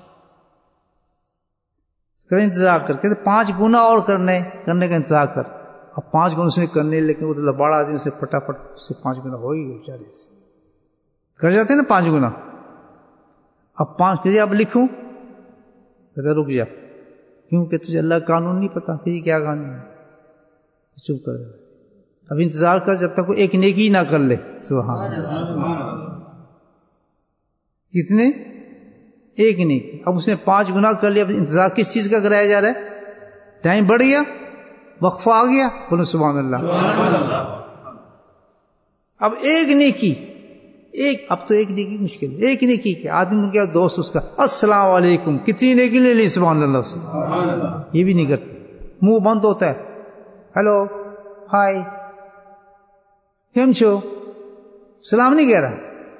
کر انتظار کر, کہتے 5 گناہ اور کرنے کا انتظار کر. اب 5 گناہ اس نے کرنے, لیکن وہ تو بڑا آدمی سے پھٹافٹ سے 5 گناہ ہو ہی گئے بیچارے سے. کر جاتے ہیں نا 5 گناہ. اب 5 کہتے اب لکھوں, کہتے رک جا, کیونکہ تجھے اللہ کا قانون نہیں پتا کہ یہ کیا قانون ہے. چپ کر جا, اب انتظار کر جب تک وہ ایک نیکی نہ کر لے. سبحان اللہ. کتنے, ایک نیکی. اب اس نے 5 گناہ کر لیا. اب انتظار کس چیز کا کرایا جا رہا ہے, ٹائم بڑھ گیا, وقفہ آ گیا. بولو سبحان اللہ. اب ایک نیکی, اب تو ایک نیکی مشکل ہے. ایک نیکی کہ آدمی کیا دوست اس کا السلام علیکم, کتنی نیکی لے لی سبحان اللہ سے. یہ بھی نہیں کرتے, منہ بند ہوتا ہے. ہیلو, ہائے, کیم چھو, سلام نہیں کہہ رہا.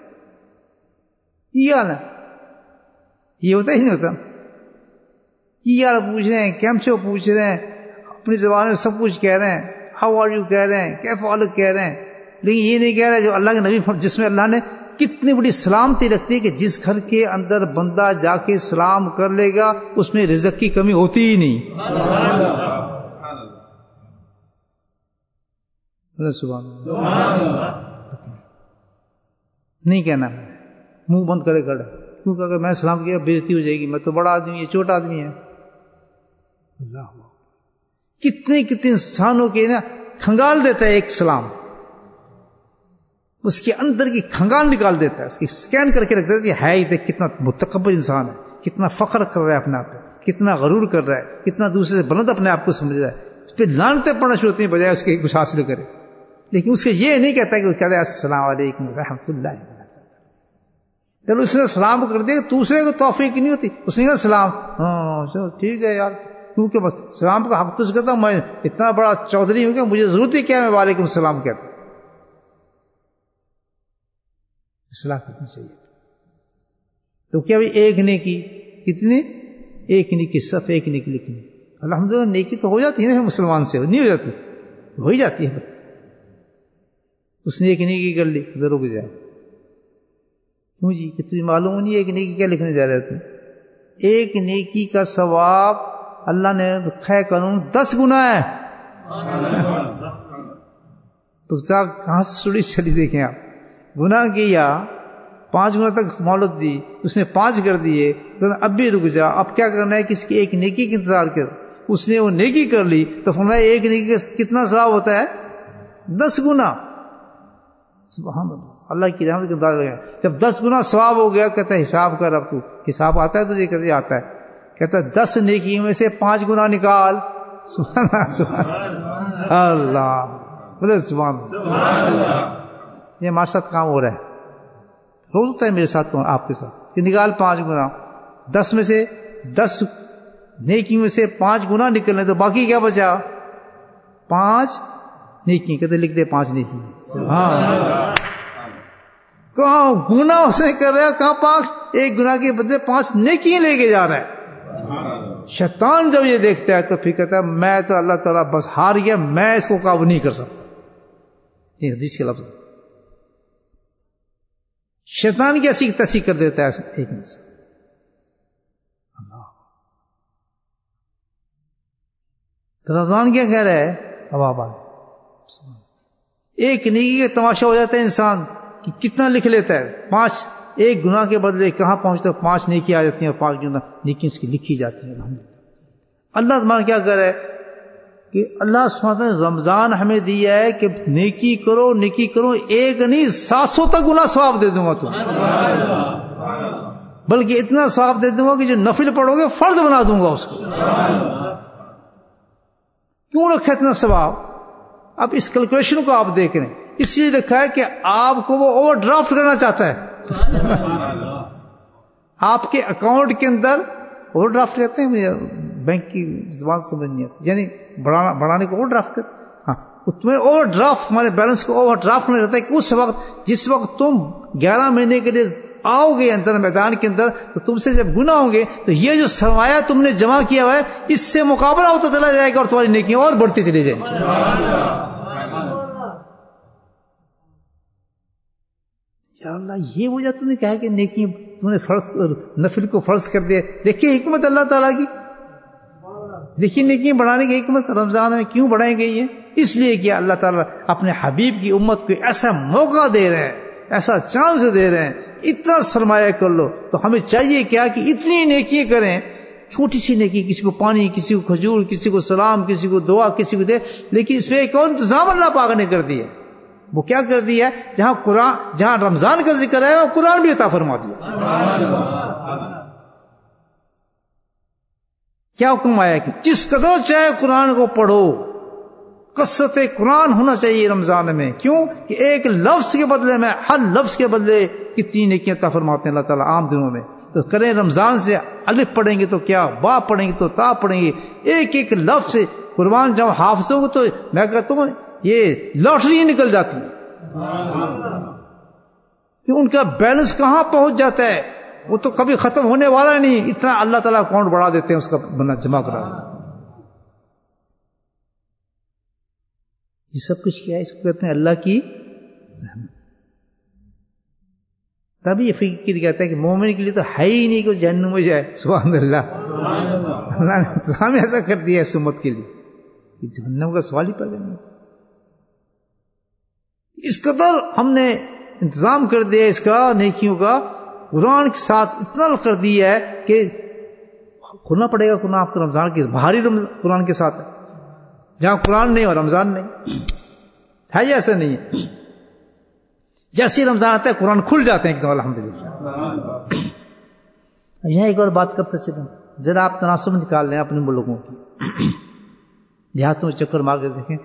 یہ حال ہے, یہ ہوتا ہی نہیں ہوتا. یہ حال پوچھ رہے ہیں, کیم چھو پوچھ رہے ہیں, اپنی زبان میں سب کچھ کہہ رہے ہیں, ہاؤ آر یو کہہ رہے ہیں, کیف حالک کہہ رہے ہیں, لیکن یہ نہیں کہہ رہے جو اللہ کے نبی, جس میں اللہ نے کتنی بڑی سلامتی رکھتی ہے کہ جس گھر کے اندر بندہ جا کے سلام کر لے گا اس میں رزق کی کمی ہوتی ہی نہیں. سبحان اللہ. نہیں کہنا, منہ بند کرے کھڑے, کیونکہ اگر میں سلام کیا بےزتی ہو جائے گی, میں تو بڑا آدمی, یہ چھوٹا آدمی ہے. اللہ کتنے انسانوں کے نا کھنگال دیتا ہے ایک سلام, اس کے اندر کی کھنگال نکال دیتا ہے, اس کی اسکین کر کے رکھ دیتا ہے. یہ دیکھ کتنا متکبر انسان ہے, کتنا فخر کر رہا ہے اپنے آپ پہ, کتنا غرور کر رہا ہے, کتنا دوسرے سے بلند اپنے آپ کو سمجھ رہا ہے. اس پہ لعنتیں پڑنا شروع ہوتی ہیں بجائے اس کے کچھ حاصل کرے. لیکن اس کے یہ نہیں کہتا کہ وہ کہتا ہے السلام علیکم رحمۃ اللہ. چلو اس نے سلام کر دیا, دوسرے کو توفیق نہیں ہوتی. اس نے کہا سلام, ہاں چلو ٹھیک ہے یار, کیونکہ بس سلام کا حق تو کہتا ہوں، میں اتنا بڑا چودھری ہوں کہ مجھے ضرورت ہی کیا ہے میں وعلیکم السلام کہتا ہوں. اصلاح کرنی چاہیے. تو کیا بھائی ایک نیکی کتنی؟ ایک نیکی صرف ایک نیکی لکھنی. الحمدللہ نیکی تو ہو جاتی ہے نا مسلمان سے، نہیں ہو جاتی؟ ہو ہی جاتی ہے. اس نے ایک نیکی کر لی ادھر رک جائے. کیوں جی؟ کہ تجھے معلوم نہیں ایک نیکی کیا لکھنے جا رہے تھے؟ ایک نیکی کا ثواب اللہ نے رکھا ہے قانون 10 گنا ہے. تو کہاں سے سڑی چلی؟ دیکھیں آپ، گناہ کیا 5 گنا تک مہلت دی، اس نے 5 کر دیے، اب بھی رک جا. اب کیا کرنا ہے؟ کس کی ایک نیکی کا انتظار کر. اس نے وہ نیکی کر لی تو فرمایا ایک نیکی کا کتنا ثواب ہوتا ہے؟ 10 گنا. سبحان اللہ، اللہ کی رحمت کا اندازہ لگا. جب 10 گنا ثواب ہو گیا، کہتا ہے حساب کر. اب تو حساب آتا ہے تجھے؟ کہتے آتا ہے. کہتا ہے 10 نیکیوں میں سے 5 گنا نکال. سبحان اللہ، سبحان اللہ، بولے سبحان اللہ. یہ ہمارے ساتھ کام ہو رہا ہے، روز ہوتا ہے میرے ساتھ، آپ کے ساتھ، کہ نکال 5 گنا. 10 میں سے 10 نیکی میں سے 5 گنا نکلنے تو باقی کیا بچا؟ 5 نیکی. کہتے لکھ دے 5 نیکی. ہاں، کہاں گنا اس نے کر رہا ہے، کہاں 5 ایک گنا کے بدلے 5 نیکی لے کے جا رہا ہے. شیطان جب یہ دیکھتا ہے تو پھر کہتا ہے میں تو اللہ تعالیٰ بس ہار گیا، میں اس کو قابو نہیں کر سکتا. یہ حدیث کے لفظ. شیطان کی ایسی تیسی کر دیتا ہے ایک انسان. رمضان کیا کہہ رہا ہے؟ اب آپ ایک نیکی کا تماشا ہو جاتا ہے انسان کہ کتنا لکھ لیتا ہے. 5 ایک گناہ کے بدلے کہاں پہنچتا ہے؟ 5 نیکی آ جاتی ہیں اور 5 گناہ نیکی اس کی لکھی جاتی ہے. اللہ تمہارا کیا کر رہا ہے کہ اللہ سبحانہ نے رمضان ہمیں دیا ہے کہ نیکی کرو، نیکی کرو. ایک نہیں 700 تک گناہ ثواب دے دوں گا تم، بلکہ اتنا ثواب دے دوں گا کہ جو نفل پڑھو گے فرض بنا دوں گا اس کو. کیوں رکھا اتنا ثواب؟ اب اس کیلکولیشن کو آپ دیکھ رہے ہیں، اس لیے رکھا ہے کہ آپ کو وہ اوور ڈرافٹ کرنا چاہتا ہے. آپ کے اکاؤنٹ کے اندر اوور ڈرافٹ کہتے ہیں، مجھے بینک کی زبان سمجھ نہیں آتی، یعنی بڑھانے کو اوور ڈرافٹ کرتے. ہاں، تمہیں اوور ڈرافٹ، تمہارے بیلنس کو اوور ڈرافٹ میں رہتا ہے کہ اس وقت جس وقت تم 11 مہینے کے لیے آؤ گے اندر میدان کے اندر، تو تم سے جب گناہ ہوں گے تو یہ جو سرمایہ تم نے جمع کیا ہوا ہے اس سے مقابلہ ہوتا چلا جائے گا اور تمہاری نیکیاں اور بڑھتی چلی جائیں گی. یا اللہ، یہ وجہ تم نے کہا کہ نیکی تم نے فرض نفل کو فرض کر دیا. دیکھیے حکمت اللہ تعالیٰ کی، دیکھیے نیکی بڑھانے کی حکمت رمضان میں کیوں بڑھائی گئی ہے. اس لیے کہ اللہ تعالیٰ اپنے حبیب کی امت کو ایسا موقع دے رہے ہیں، ایسا چانس دے رہے ہیں، اتنا سرمایہ کر لو. تو ہمیں چاہیے کیا کہ اتنی نیکی کریں. چھوٹی سی نیکی، کسی کو پانی، کسی کو کھجور، کسی کو سلام، کسی کو دعا، کسی کو دے. لیکن اس میں ایک اور انتظام اللہ پاک نے کر دیا. وہ کیا کر دیا؟ جہاں رمضان کا ذکر ہے وہ قرآن بھی عطا فرما دیا. کیا حکم آیا کہ جس قدر چاہے قرآن کو پڑھو. کثرت قرآن ہونا چاہیے رمضان میں. کیوں کہ ایک لفظ کے بدلے میں، ہر لفظ کے بدلے کتنی نیکیاں عطا فرماتے ہیں اللہ تعالیٰ عام دنوں میں. تو کریں رمضان سے الف پڑھیں گے تو کیا، با پڑھیں گے تو تا پڑھیں گے. ایک ایک لفظ قرآن جب حافظ ہوں گے تو میں کہتا ہوں یہ لاٹری نکل جاتی ہے کہ ان کا بیلنس کہاں پہنچ جاتا ہے. وہ تو کبھی ختم ہونے والا نہیں. اتنا اللہ تعالیٰ اکاؤنٹ بڑھا دیتے ہیں اس کا بنا جمع کرا. یہ سب کچھ کیا ہے؟ اس کو کہتے ہیں اللہ کی رحمت. تبھی یہ فکر کہتا ہے کہ مومن کے لیے تو ہے ہی نہیں کہ جہنم میں جائے. سبحان اللہ، اللہ نے انتظام ایسا کر دیا ہے امت کے لیے کہ جہنم کا سوال ہی پیدا نہیں. اس قدر ہم نے انتظام کر دیا اس کا، نیکیوں کا قرآن کے ساتھ اتنا کر دیا ہے کہ کھلنا پڑے گا قرآن آپ کو رمضان کے بھاری قرآن کے ساتھ. جہاں قرآن نہیں اور رمضان نہیں ہے، یہ ایسا نہیں ہے. جیسے رمضان آتا ہے قرآن کھل جاتے ہیں ایک دم الحمدللہ. یہاں ایک اور بات کرتے چلیں، ذرا آپ تناسب نکال لیں اپنے ملکوں کی. دیہاتوں میں چکر مار کے دیکھیں،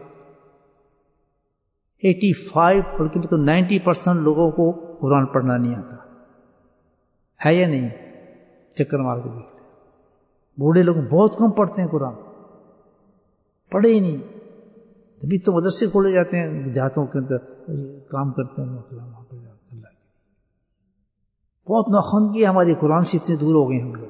85 بلکہ تو 90% لوگوں کو قرآن پڑھنا نہیں آتا ہے یا نہیں؟ چکر مار کے دیکھ. بوڑھے لوگ بہت کم پڑھتے ہیں قرآن، پڑھے ہی نہیں، تبھی تو مدرسے کھولے جاتے ہیں دیہاتوں کے اندر، کام کرتے ہیں وہاں پہ اللہ کے، بہت ناخواندگی ہے ہماری قرآن سے، اتنے دور ہو گئے ہم لوگ،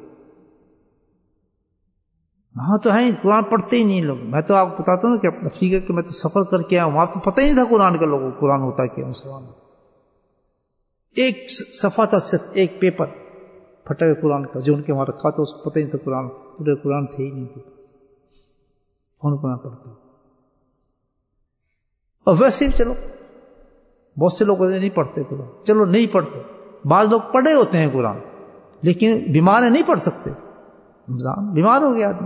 وہاں تو ہیں قرآن پڑھتے ہی نہیں لوگ. میں تو آپ کو بتاتا ہوں کہ افریقہ کے میں تو سفر کر کے آیا ہوں، وہاں تو پتہ ہی نہیں تھا قرآن کا، لوگوں کو قرآن ہوتا کیا مسلمان. ایک صفحہ تھا، صرف ایک پیپر پھٹا ہوئے قرآن کا جو ان کے وہاں رکھا تھا، اس کو پتہ ہی نہیں تھا قرآن، پورے قرآن تھے ہی نہیں ان کے پاس، کون قرآن پڑھتا. اور ویسے بھی چلو بہت سے لوگ نہیں پڑھتے قرآن، چلو نہیں پڑھتے، بعض لوگ پڑھے ہوتے ہیں قرآن لیکن بیمار ہیں، نہیں پڑھ سکتے، رمضان بیمار ہو گیا آدمی،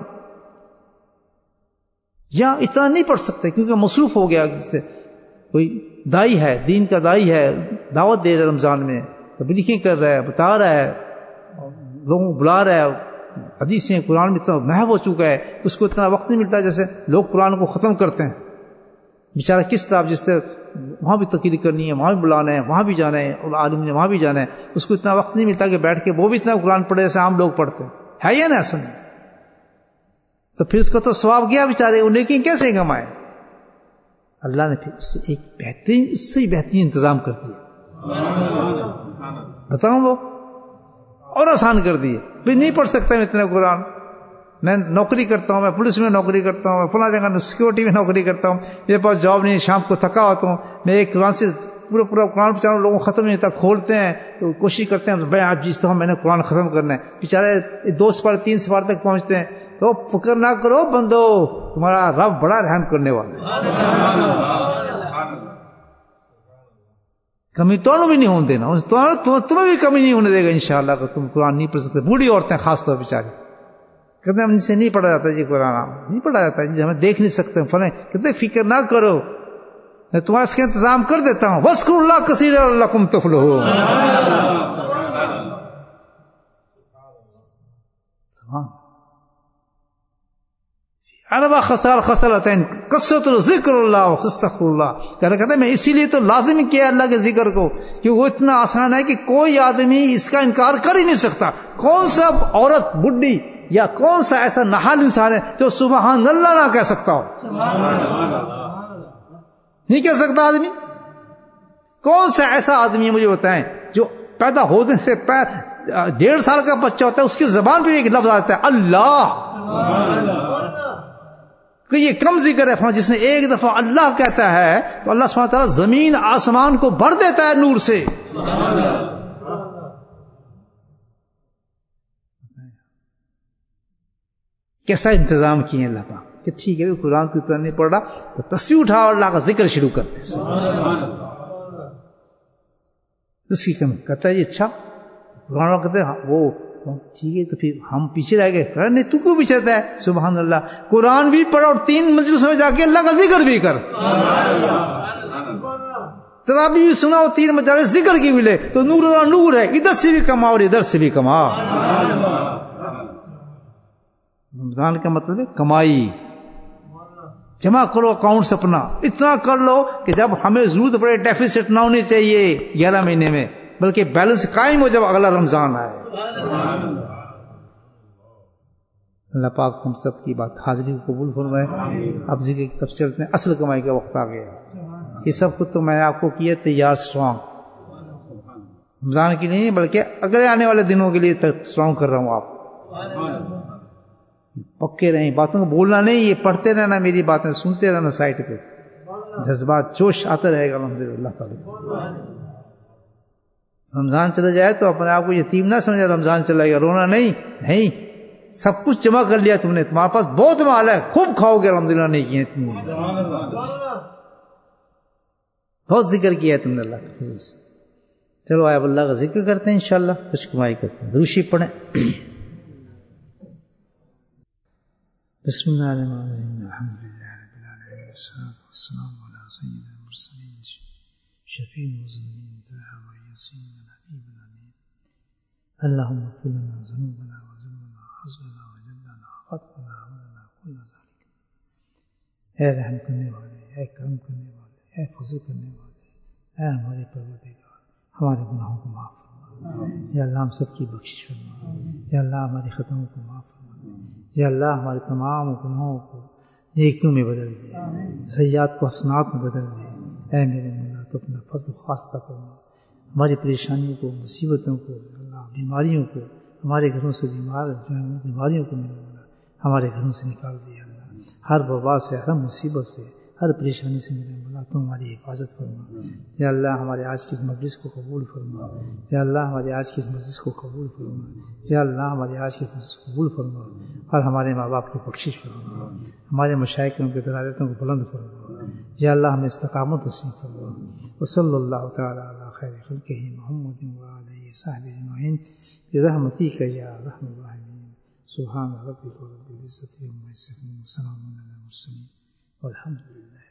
یا اتنا نہیں پڑھ سکتے کیونکہ مصروف ہو گیا. جس سے کوئی دائی ہے، دین کا دائی ہے، دعوت دے رہا ہے رمضان میں، تبلیغیں کر رہا ہے، بتا رہا ہے، لوگوں کو بلا رہا ہے، حدیثیں قرآن میں اتنا محو ہو چکا ہے اس کو اتنا وقت نہیں ملتا جیسے لوگ قرآن کو ختم کرتے ہیں. بیچارہ کس طرح، جس طرح وہاں بھی تقریر کرنی ہے، وہاں بھی بلانا ہے، وہاں بھی جانا ہے، اور عالم نے وہاں بھی جانا ہے، اس کو اتنا وقت نہیں ملتا کہ بیٹھ کے وہ بھی اتنا قرآن پڑھے جیسے عام لوگ پڑھتے ہیں، ہے یا نا ایسا نہیں؟ تو پھر اس کا تو ثواب گیا بیچارے، وہ لیکن کیسے کمائے؟ اللہ نے پھر اس سے ایک بہترین، اس سے بہترین انتظام کر دیا، بتاؤں وہ اور آسان کر دیے. پھر نہیں پڑھ سکتا میں اتنا قرآن، میں نوکری کرتا ہوں، میں پولیس میں نوکری کرتا ہوں، میں فلاں جگہ سیکورٹی میں نوکری کرتا ہوں، میرے پاس جاب نہیں، شام کو تھکا ہوتا ہوں، میں ایک قرآن سے پورا قرآن بچاروں لوگوں کو ختم نہیں ہوتا، کھولتے ہیں تو کوشش کرتے ہیں بھائی آج جیتا ہوں میں نے قرآن ختم کرنا ہے، بیچارے 2 سپارے 3 سپارے تک پہنچتے ہیں. تو فکر نہ کرو بندو، تمہارا رب بڑا رحم کرنے والا ہے، کمی تو بھی نہیں ہونے دینا، تمہیں بھی کمی نہیں ہونے دے گا انشاءاللہ کہ تم قرآن نہیں پڑھ سکتے. بوڑھی عورتیں خاص طور بیچاری کہتے ہیں ہم سے نہیں پڑھا جاتا جی قرآن، نہیں پڑھا جاتا جی، ہمیں دیکھ نہیں سکتے فلاں. کہتے فکر نہ کرو، میں تمہارا اس کا انتظام کر دیتا ہوں، وَاذْكُرُوا اللَّهَ كَثِيرًا لَعَلَّكُمْ تُفْلِحُونَ. اربع خصلتين کثرت ذکر اللہ واستغفر اللہ. کہتے ہیں میں اسی لیے تو لازم کیا اللہ کے ذکر کو کہ وہ اتنا آسان ہے کہ کوئی آدمی اس کا انکار کر ہی نہیں سکتا. کون سا عورت بڈھی یا کون سا ایسا نحال انسان ہے جو سبحان اللہ نہ کہہ سکتا ہو؟ نہیں کہہ سکتا آدمی. کون سا ایسا آدمی ہے مجھے بتائیں جو پیدا ہونے سے 1.5 سال کا بچہ ہوتا ہے اس کی زبان پہ ایک لفظ آتا ہے اللہ، کہ یہ کم ذکر ہے. جس نے ایک دفعہ اللہ کہتا ہے تو اللہ سبحانہ تعالیٰ زمین آسمان کو بھر دیتا ہے نور سے. کیسا انتظام کیے اللہ پاک کہ ٹھیک ہے قرآن تو اتنا نہیں پڑھ رہا تو تصویر اٹھاؤ اللہ کا ذکر شروع کرتے. اس کی کمی کہتا ہے یہ اچھا قرآن کہتے ہیں وہ ٹھیک ہے تو پھر ہم پیچھے رہ گئے. نہیں تو کیوں پیچھے رہتا ہے؟ سبحان اللہ، قرآن بھی پڑھ اور 3 مجلسوں میں جا کے اللہ کا ذکر بھی کر، تراویح بھی سنا اور 3 مجالس ذکر کی ملے تو نور اللہ نور ہے، ادھر سے بھی کما اور ادھر سے بھی کما. رمضان کا مطلب ہے کمائی، جمع کرو اکاؤنٹس اپنا، اتنا کر لو کہ جب ہمیں ضرورت پڑے ڈیفیسٹ نہ ہونی چاہیے 11 مہینے میں، بلکہ بیلنس قائم ہو جب اگلا رمضان آئے. اللہ پاک ہم سب کی بات حاضری کو قبول فرمائے. اب ذکر کی طرف چلتے ہیں، اصل کمائی کا وقت آ گیا. یہ سب کچھ تو میں نے آپ کو کیا تیار اسٹرانگ، رمضان کی نہیں بلکہ اگلے آنے والے دنوں کے لیے اسٹرانگ کر رہا ہوں. آپ پکے رہیں، باتوں کو بولنا نہیں، یہ پڑھتے رہنا، میری باتیں سنتے رہنا، سائٹ پہ جذبات جوش آتا رہے گا الحمد للہ تعالیٰ. رمضان چلا جائے تو اپنے آپ کو یتیم نہ سمجھے رمضان چلا گیا، رونا نہیں، سب کچھ جمع کر لیا تم نے، تمہارے پاس بہت مال ہے، خوب کھاؤ گے الحمدللہ. نہیں کیے اتنی بہت ذکر کیا ہے تم نے اللہ کے فضل سے. چلو اب اللہ کا ذکر کرتے ہیں انشاءاللہ، کچھ کمائی کرتے ہیں. درود شریف پڑھیں. بسم اللہ الرحمن الرحیم، الحمدللہ رب العالمین، والصلاۃ والسلام علی سید المرسلین شفیع المذنبین طه و یاسین الحبیب الامین. اللهم اغفر لنا ذنوبنا وذنوبنا حسننا وجدنا خطنا عملنا كل ذلك. اے رحم کرنے والے، اے کرم کرنے والے، اے فضل کرنے والے، اے ہمارے پروردگار ہمارے گناہوں کو معاف فرما. یا اللہ ہم سب کی بخشش فرما. یا اللہ ہماری خطاؤں کو معاف فرما. یا اللہ ہمارے تمام گناہوں کو نیکیوں میں بدل دے، سیئات کو حسنات میں بدل دے۔ اے میرے مولا تو اپنا فضل خواستہ فرما، ہماری پریشانیوں کو، مصیبتوں کو، اللہ بیماریوں کو، ہمارے گھروں سے بیماریوں کو میرے مولا ہمارے گھروں سے نکال دے۔ اللہ ہر وبا سے، ہر مصیبت سے، ہر پریشانی سے میرے مولا تو ہماری حفاظت فرما۔ یا اللہ ہمارے آج کی اس مجلس کو قبول فرما، یا اللہ ہمارے آج کی اس مجلس کو قبول فرما، یا اللہ ہمارے آج کی اس مجلس کو قبول فرما، اور ہمارے ماں باپ کی بخشش فرما، ہمارے مشائخ کے درجاتوں کو بلند فرما۔ یا اللہ ہمیں استقامت نصیب فرما۔ وصلی اللہ تعالی علی خیر خلقہ محمد وعلیہ وصحبہ اجمعین برحمتک یا ارحم الراحمین۔ سبحان ربک رب العزۃ عما یصفون وسلام علی المرسلین والحمد للہ۔